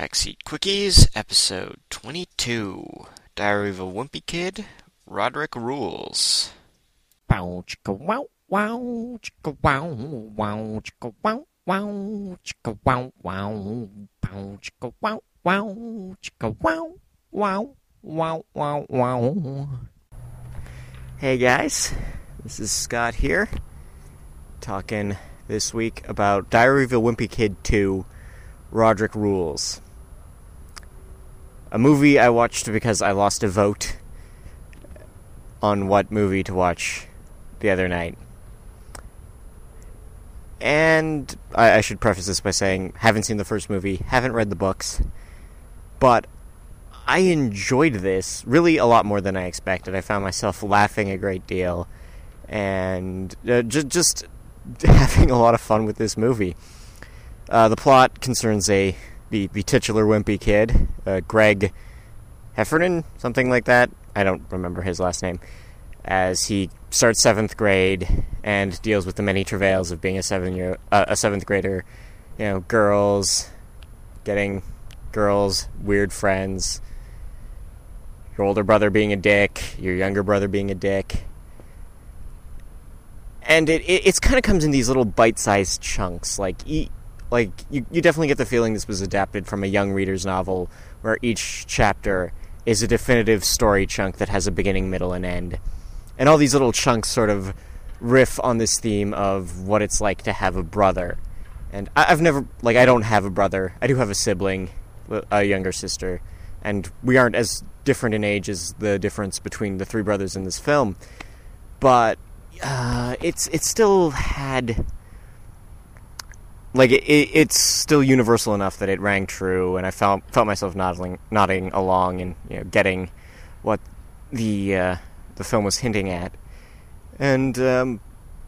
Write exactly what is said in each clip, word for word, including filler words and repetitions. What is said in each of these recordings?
Backseat Quickies, episode twenty-two. Diary of a Wimpy Kid, Roderick Rules. Bow chicka wow wow chicka wow wow chicka wow wow chicka wow wow bow chicka wow wow chicka wow wow wow wow wow. Hey guys, this is Scott here, talking this week about Diary of a Wimpy Kid two, Roderick Rules. A movie I watched because I lost a vote on what movie to watch the other night. And I, I should preface this by saying, haven't seen the first movie, haven't read the books, but I enjoyed this really a lot more than I expected. I found myself laughing a great deal, and uh, just, just having a lot of fun with this movie. Uh, the plot concerns a the, the titular wimpy kid, uh, Greg Heffernan, something like that. I don't remember his last name. As he starts seventh grade and deals with the many travails of being a seven year uh, a seventh grader. You know, girls, getting girls, weird friends, your older brother being a dick, your younger brother being a dick. And it, it it's kind of comes in these little bite-sized chunks. Like, e- like you, you definitely get the feeling this was adapted from a young reader's novel, where each chapter is a definitive story chunk that has a beginning, middle, and end. And all these little chunks sort of riff on this theme of what it's like to have a brother. And I, I've never, like, I don't have a brother. I do have a sibling, a younger sister, and we aren't as different in age as the difference between the three brothers in this film. But uh, it's it still had, like, it, it's still universal enough that it rang true, and I felt felt myself nodding nodding along and, you know, getting what the uh, the film was hinting at. And um,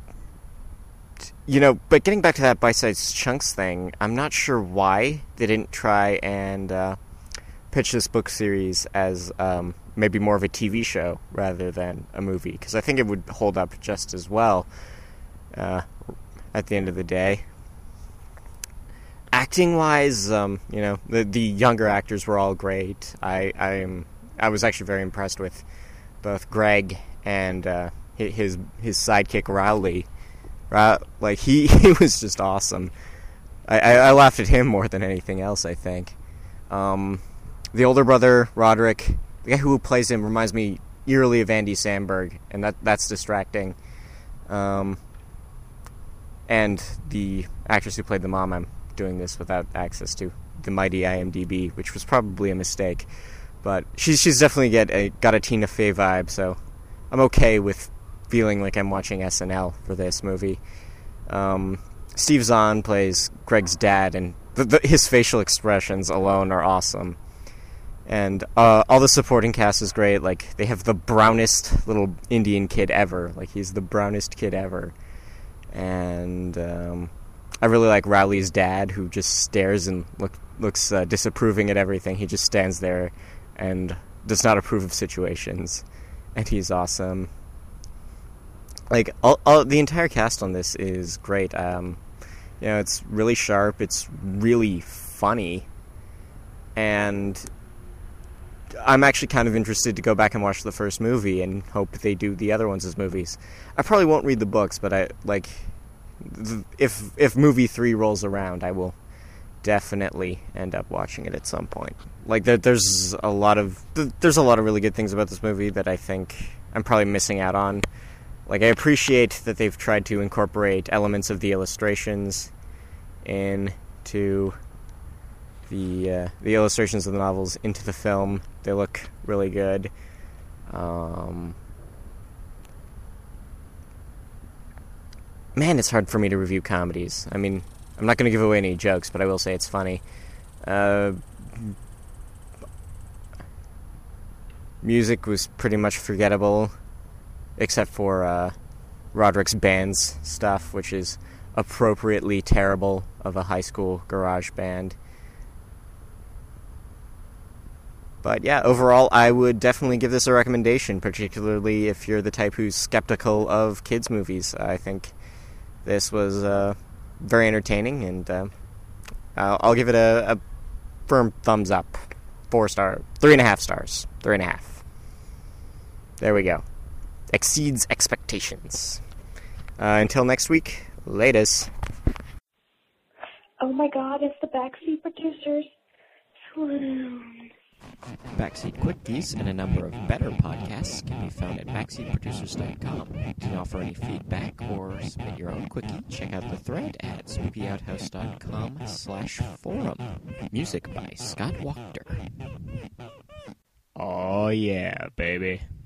you know, but getting back to that bite-sized chunks thing, I'm not sure why they didn't try and uh, pitch this book series as um, maybe more of a T V show rather than a movie, because I think it would hold up just as well uh, at the end of the day. Acting-wise, um, you know, the the younger actors were all great. I I'm I was actually very impressed with both Greg and uh, his his sidekick Rowley. Ra- like he, he was just awesome. I, I, I laughed at him more than anything else, I think. Um, the older brother Roderick, the guy who plays him, reminds me eerily of Andy Samberg, and that that's distracting. Um, and the actress who played the mom, I'm doing this without access to the mighty IMDb, which was probably a mistake, but she's she's definitely get a, got a Tina Fey vibe, so I'm okay with feeling like I'm watching S N L for this movie. Um, Steve Zahn plays Greg's dad, and the, the, his facial expressions alone are awesome. And uh, all the supporting cast is great. Like, they have the brownest little Indian kid ever. Like, he's the brownest kid ever. And um, I really like Rowley's dad, who just stares and look, looks uh, disapproving at everything. He just stands there and does not approve of situations. And he's awesome. Like, all, all the entire cast on this is great. Um, you know, it's really sharp. It's really funny. And I'm actually kind of interested to go back and watch the first movie and hope they do the other ones as movies. I probably won't read the books, but I, like, th- if if movie three rolls around, I will definitely end up watching it at some point. Like, there, there's a lot of th- there's a lot of really good things about this movie that I think I'm probably missing out on. Like, I appreciate that they've tried to incorporate elements of the illustrations into the uh, the illustrations of the novels into the film. They look really good. Um, man, it's hard for me to review comedies. I mean, I'm not going to give away any jokes, but I will say it's funny. Uh, music was pretty much forgettable, except for uh, Roderick's band's stuff, which is appropriately terrible of a high school garage band. But yeah, overall, I would definitely give this a recommendation, particularly if you're the type who's skeptical of kids' movies. I think this was uh, very entertaining, and uh, I'll, I'll give it a, a firm thumbs up. Four star, three and a half stars. Three and a half. There we go. Exceeds expectations. Uh, until next week, latest. Oh my god, it's the Backseat Producers. Swoon. Backseat Quickies and a number of better podcasts can be found at backseat producers dot com. To offer any feedback or submit your own quickie, check out the thread at spookyouthouse dot com slash forum. Music by Scott Wachter. Oh yeah, baby.